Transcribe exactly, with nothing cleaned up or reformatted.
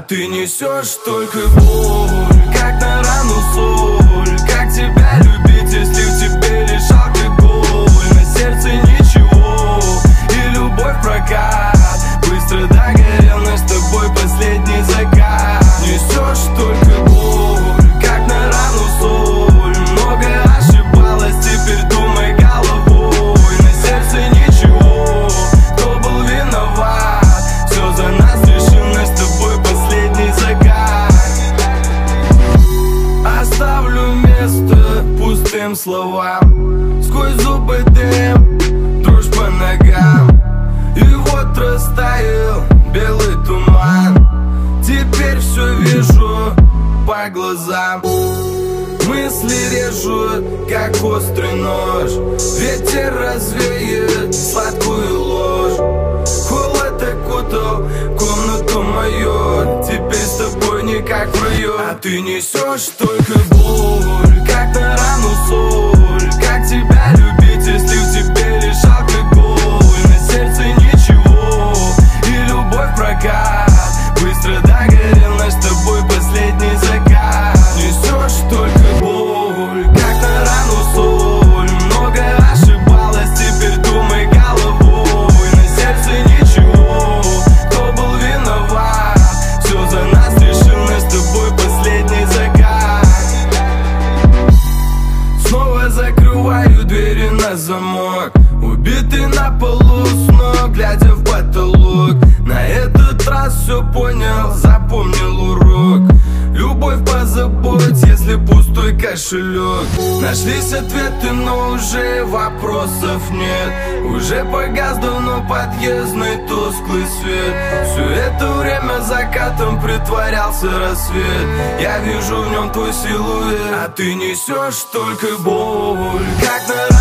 ты несешь только боль, как на рану соль. Как тебя любить, если в тебе лишь алкоголь? На сердце ничего, и любовь прокат. Быстро догорел наш с тобой последний закат. Несешь только боль, как на рану соль. Много ошибалась, теперь думай головой. На сердце ничего, кто был виноват? Все за нас решил наш с тобой последний закат. Оставлю место пустым словам, сквозь зубы дым, дрожь по ногам. И вот растаял белый туман, теперь все вижу по глазам. Мысли режут, как острый нож. Ветер развеет сладкую ложь. Холод окутал комнату мою, теперь с тобой не как в раю. А ты несешь только боль, как на рану соль. Как тебя любить, если в тебе лишь алкоголь? На сердце ничего, и любовь прокат. Быстро догорел наш с тобой последний закат. Несешь только боль, как на рану соль. Много ошибалась, теперь думай головой. На сердце ничего, кто был виноват? Все за нас решил наш с тобой последний закат. Снова закрываю двери на замок, убитый на полу с ног, глядя в потолок. На этот раз все понял, запомнил урок. Любовь позаботь, если пустой кошелек. Нашлись ответы, но уже вопросов нет. Уже погас давно подъездный тусклый свет. Все это время закатом притворялся рассвет. Я вижу в нем твой силуэт, а ты несешь только боль, как на